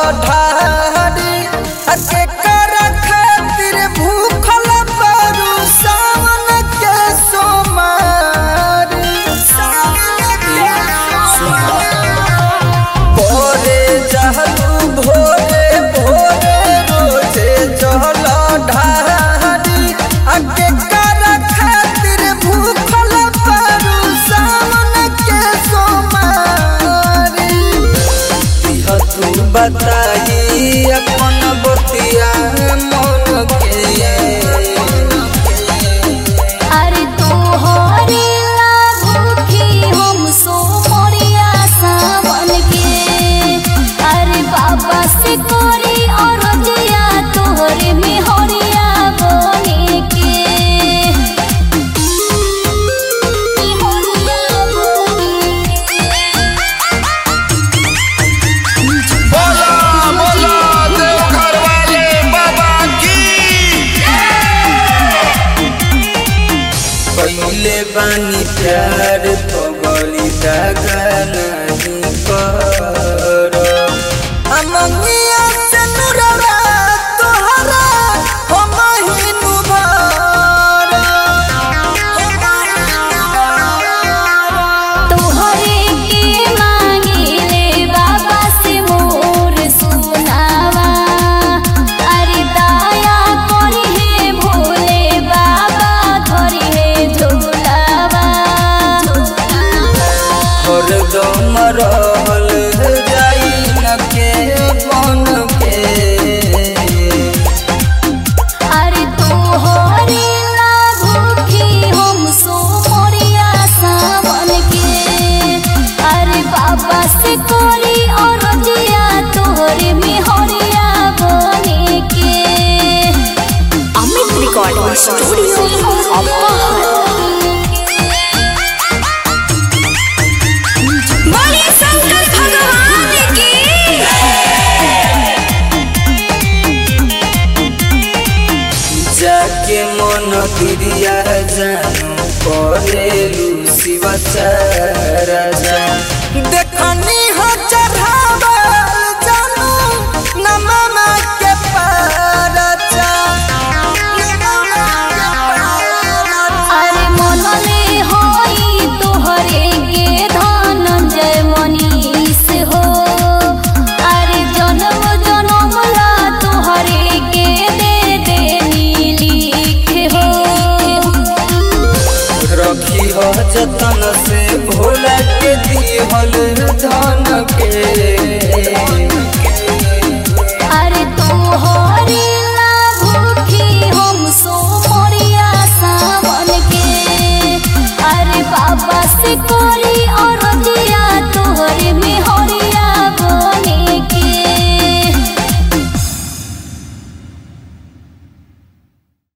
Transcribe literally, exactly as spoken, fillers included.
ढारी के कर खातिर भूखल बारू सावन के सोमारी भोरे जहलू भोरे भोरे रोजे जल ढारी के कर खातिर भूखल बारू सावन के सोमारी तू बताई अपन बतिया मन के अरे तोहरे ला भूखी हम सोमरिया सावन के अरे बाबा से कोरी और जिया तोहरे में हरिया बने के हरिया बने बोला बोला देवघर वाले बाबा की पहले बानी प्यार पगली दागा नहीं कर अमंगिया से नुरवा तोहरा हम ही नुभारा तोहरे के मांगिले बाबा से मोर सुनावा अरे दया करी हे भोले बाबा धरी हे झोलावा हरदम रहल जाई न के बन के अरे तोहरे ला भूखी हम सोमरिया सावन के अरे बाबा से कोरी और जिया तोहरे में हरिया बने के अमित रिकॉर्डिंग स्टूडियो बोले शंकर भगवान की जाके मन गिरिया जानू करेलू शिवा राजा देखनी हो चढ़ावल जानू नममा के पारचा अरे मनले होई तोहरे के धनंजय मनीष हो अरे जन्म जन्म ला तोहरे के दे देनी लिख हो रखी हो जतन से भोला के दिहल धन के